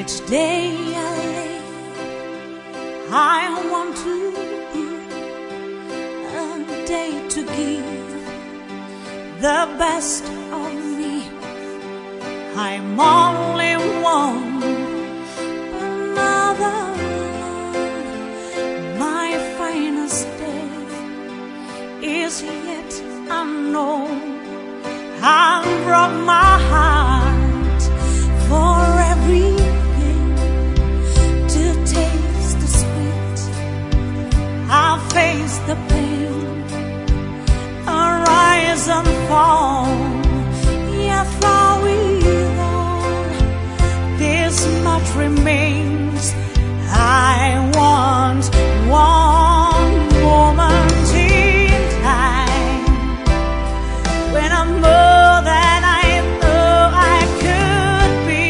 Each day I live, I want to be a day to give the best of me. I'm only one, another love. My finest day is yet unknown. I broke my heart for everything to taste the sweet. I face the pain, arise and fall. Yet through it all, this much remains. I want one moment in time when I'm more than I thought I could be,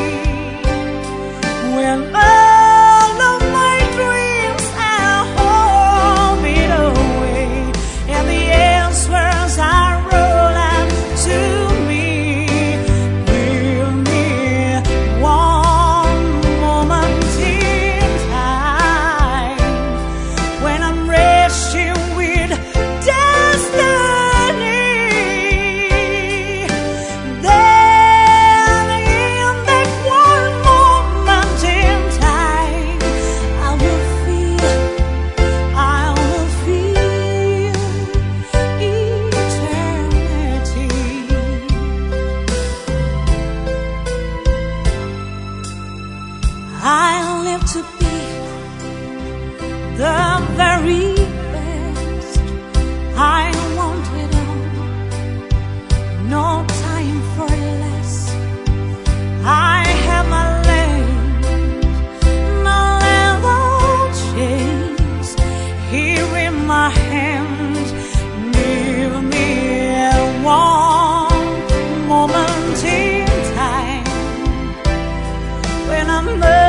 when all of my dreams are all made away and the answers are rolling to me. Give me one moment in time when I'm rushing with destiny. Then in that one moment in time, I will feel eternity. I live to be the very best. I want it all, no time for less. I have my land, my level chains here in my hand. Give me one moment in time when I'm